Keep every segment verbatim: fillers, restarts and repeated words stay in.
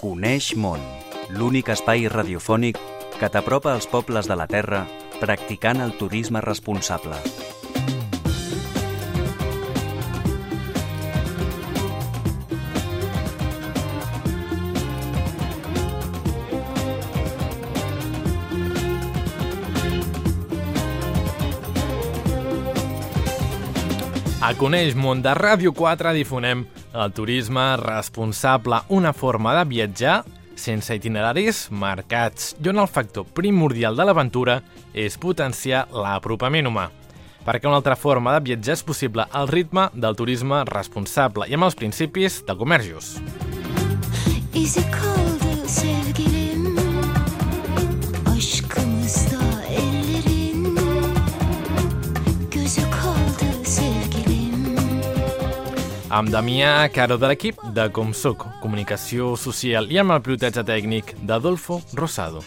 Coneix món, l'únic espai radiofònic que t'apropa als pobles de la Terra practicant el turisme responsable. A Coneix món de Ràdio quatre difonem el turisme responsable, una forma de viatjar sense itineraris marcats i on el factor primordial de l'aventura és potenciar l'apropament humà. Perquè una altra forma de viatjar és possible al ritme del turisme responsable i amb els principis de comerç just. İzi kaldı sevgilim, aşkımızda ellerin, gözü kaldı sevgilim. Amb Damià Caro de l'equip de Com Soc, Comunicació Social i amb el pilotatge tècnic d'Adolfo Rosado.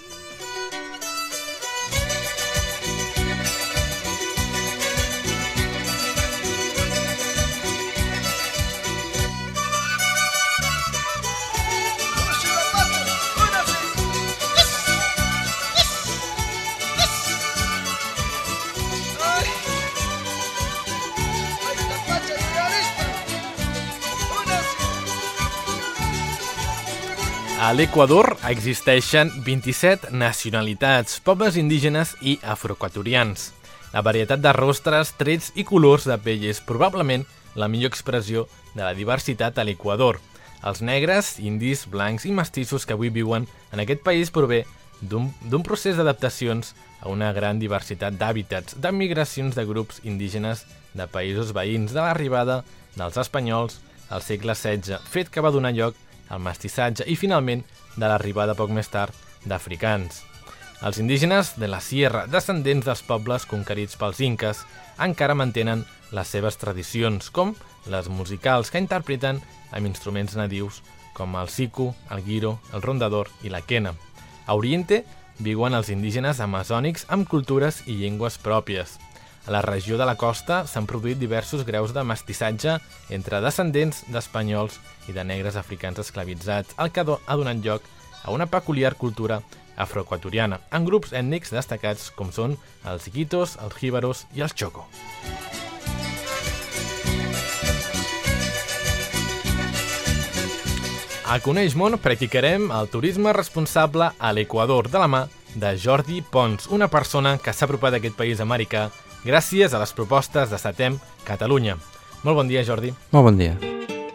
A l'Equador existeixen vint-i-set nacionalitats, pobles indígenes i afroequatorians. La varietat de rostres, trets i colors de pell és probablement la millor expressió de la diversitat a l'Equador. Els negres, indis, blancs i mestissos que avui viuen en aquest país prové d'un d'un procés d'adaptacions a una gran diversitat d'hàbitats, de migracions de grups indígenes de països veïns, de l'arribada dels espanyols al segle setze, fet que va donar lloc el mestissatge i, finalment, de l'arribada poc més tard d'africans. Els indígenes de la Sierra, descendents dels pobles conquerits pels inques, encara mantenen les seves tradicions, com les musicals, que interpreten amb instruments nadius com el siku, el guiro, el rondador i la quena. A Oriente viuen els indígenes amazònics amb cultures i llengües pròpies. A la regió de la costa s'han produït diversos graus de mestissatge entre descendents d'espanyols i de negres africans esclavitzats, el que ha donat lloc a una peculiar cultura afroequatoriana, amb grups ètnics destacats com són els iquitos, els jíbaros i els choco. A Coneix món practicarem el turisme responsable a l'Equador de la mà de Jordi Pons, una persona que s'ha apropat a aquest país americà gràcies a les propostes de Setem Catalunya. Molt bon dia, Jordi. Molt bon dia.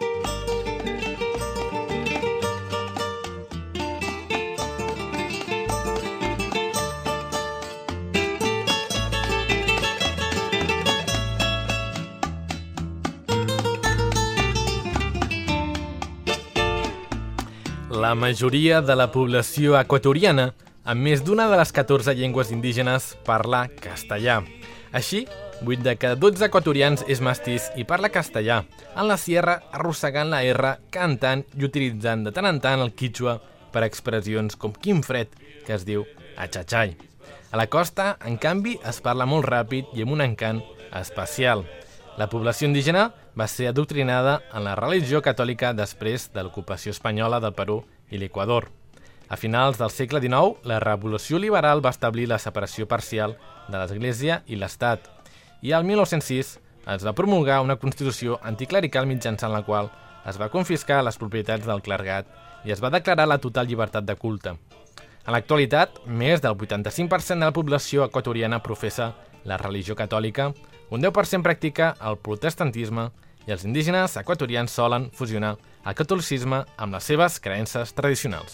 La majoria de la població equatoriana, amb més d'una de les catorze llengües indígenes, parla castellà. Així, vuit de cada dotze equatorians és mestís i parla castellà, en la Sierra arrossegant la R, cantant i utilitzant de tant en tant el quichua per expressions com quin fred, que es diu achachay. A la costa, en canvi, es parla molt ràpid i amb un encant especial. La població indígena va ser adoctrinada en la religió catòlica després de l'ocupació espanyola del Perú i l'Equador. A finals del segle dinou, la Revolució Liberal va establir la separació parcial de l'Església i l'Estat, i al mil nou-cents sis es va promulgar una Constitució anticlerical mitjançant la qual es va confiscar les propietats del clergat i es va declarar la total llibertat de culte. En l'actualitat, més del vuitanta-cinc per cent de la població equatoriana professa la religió catòlica, un deu per cent practica el protestantisme i els indígenes equatorians solen fusionar el catolicisme amb les seves creences tradicionals.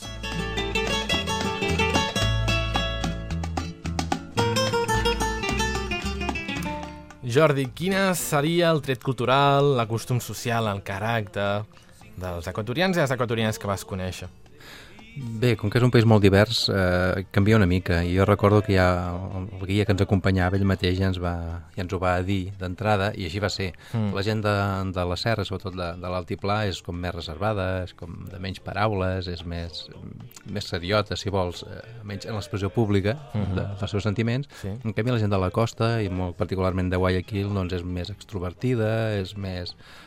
Jordi, quin seria el tret cultural, el costum social, el caràcter dels equatorians i les equatorianes que vas conèixer? Bé, com que és un país molt divers, eh, canvia una mica. I jo recordo que ja el guia que ens acompanyava, ell mateix ja ens, va, ja ens ho va dir d'entrada, i així va ser. Mm. La gent de, de la serra, sobretot de, de l'altiplà, és com més reservada, és com de menys paraules, és més, més seriota, si vols, eh, menys en l'expressió pública mm-hmm. de, dels seus sentiments. Sí. En canvi, la gent de la costa, i molt particularment de Guayaquil, doncs és més extrovertida, és més...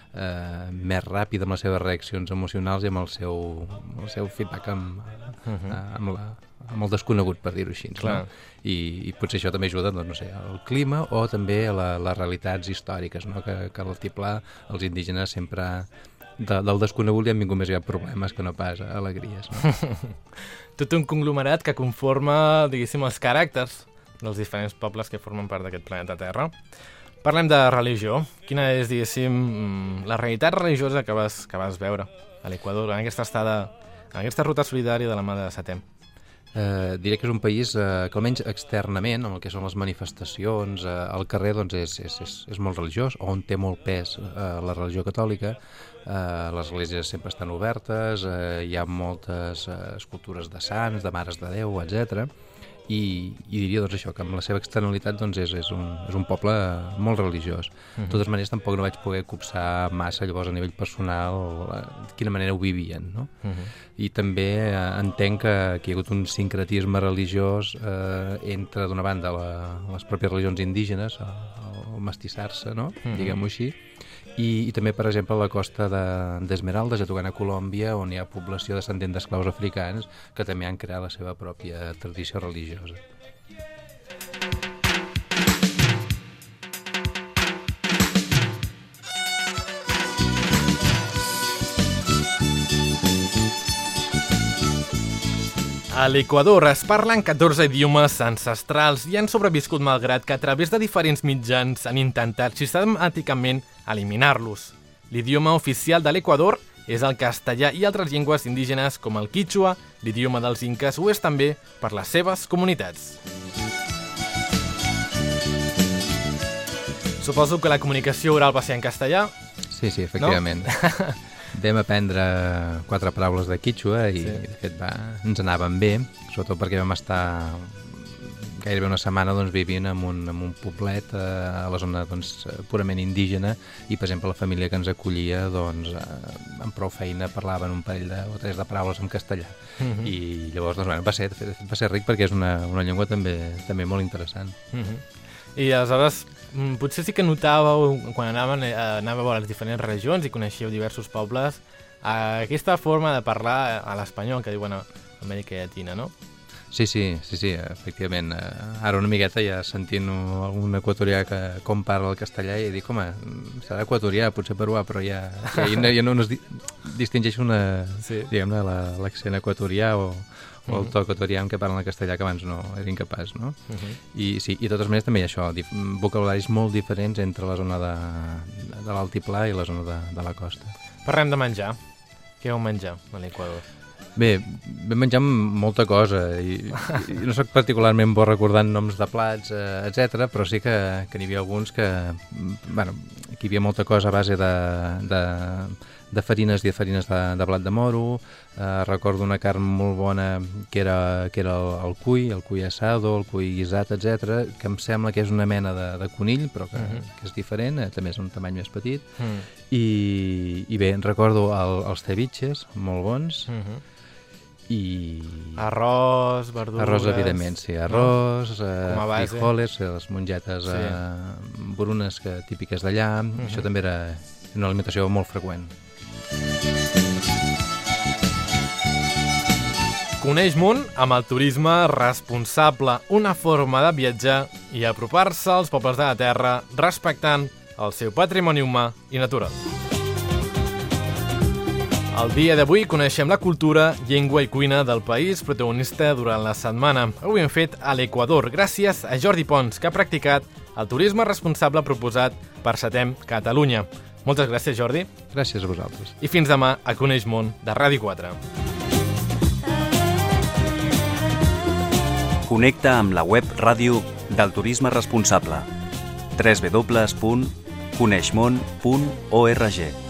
eh, més ràpida amb les seves reaccions emocionals i amb el seu, amb el seu feedback amb, uh -huh. amb, la, amb el desconegut, per dir-ho així. No? I, I potser això també ajuda, doncs, no sé, al clima o també a la, les realitats històriques, no? que, que a l'altiplà els indígenes sempre... De, del desconegut li han vingut més ja problemes que no pas alegries. No? Tot un conglomerat que conforma, diguéssim, els caràcters dels diferents pobles que formen part d'aquest planeta Terra. Parlem de religió. Quina és, diguéssim, la realitat religiosa que vas, que vas veure a l'Equador en aquesta estada, en aquesta ruta solidària de la mà de Setem? Eh, diré que és un país eh, que almenys externament, amb el que són les manifestacions, eh, al carrer doncs és, és, és, és molt religiós, on té molt pes eh, la religió catòlica. Uh, les esglésies sempre estan obertes, uh, hi ha moltes uh, escultures de sants, de mares de Déu, etcètera. I, i diria doncs, això, que amb la seva externalitat doncs, és, és, un, és un poble molt religiós. Uh-huh. De totes maneres, tampoc no vaig poder copsar massa llavors a nivell personal uh, de quina manera ho vivien. No? Uh-huh. I també uh, entenc que, que hi ha hagut un sincretisme religiós uh, entre, d'una banda, la, les pròpies religions indígenes, el, el mestissar-se, no? Uh-huh. Diguem-ho així, I, i també, per exemple, a la costa d'Esmeraldas, de, a Togana, Colòmbia, on hi ha població descendent d'esclaus africans que també han creat la seva pròpia tradició religiosa. A l'Equador es parlen catorze idiomes ancestrals i han sobreviscut malgrat que a través de diferents mitjans han intentat sistemàticament eliminar-los. L'idioma oficial de l'Equador és el castellà i altres llengües indígenes com el quichua, l'idioma dels inques, ho és també per les seves comunitats. Suposo que la comunicació oral va ser en castellà? Sí, sí, efectivament. No? Vam aprendre quatre paraules de quichua i, sí. de fet, va, ens anaven bé, sobretot perquè vam estar gairebé una setmana doncs, vivint en un, en un poblet eh, a la zona doncs, purament indígena i, per exemple, la família que ens acollia doncs, eh, amb prou feina parlaven un parell de, o tres de paraules en castellà. Uh-huh. I llavors doncs, bueno, va, ser, va ser ric perquè és una, una llengua també, també molt interessant. Uh-huh. I aleshores, potser sí que notàveu, quan anàveu, anàveu a les diferents regions i coneixíeu diversos pobles, aquesta forma de parlar a l'espanyol que diuen a Amèrica Llatina, no? Sí, sí, sí, sí, efectivament. Ara una miqueta ja sentint algun equatorià que com parla el castellà i dic, home, serà equatorià, potser peruà, però ja, ja, ja no, no es di distingeix una, sí. diguem-ne, l'accent equatorià o, o el to equatorià amb què parlen el castellà, que abans no era incapaç, no? Uh-huh. I sí, i de totes maneres també hi ha això, vocabularis molt diferents entre la zona de, de l'altiplà i la zona de, de la costa. Parlem de menjar. Què heu menjar a l'Equador? Bé, vam menjar molta cosa i, i no soc particularment bo recordant noms de plats, eh, etcètera, però sí que, que n'hi havia alguns que, bueno, que hi havia molta cosa a base de, de, de farines i de farines de, de blat de moro. Eh, recordo una carn molt bona que era, que era el, el cuy, el cuy asado, el cuy guisat, etcètera, que em sembla que és una mena de, de conill, però que, uh-huh. que és diferent, eh, també és un tamany més petit. Uh-huh. I, I bé, recordo el, els ceviches, molt bons. Uh-huh. I... Arròs, verdures... Arròs, evidentment, sí. Arròs, no? eh, frijoles, les mongetes sí. eh, brunes que, típiques d'allà. Uh-huh. Això també era una alimentació molt freqüent. Coneix món amb el turisme responsable, una forma de viatjar i apropar-se als pobles de la terra respectant el seu patrimoni humà i natural. El dia d'avui coneixem la cultura, llengua i cuina del país protagonista durant la setmana. Ho hem fet a l'Equador gràcies a Jordi Pons, que ha practicat el turisme responsable proposat per Setem Catalunya. Moltes gràcies, Jordi. Gràcies a vosaltres. I fins demà a Coneix Món de Ràdio quatre. Connecta amb la web ràdio del turisme responsable. w w w punt coneixmon punt org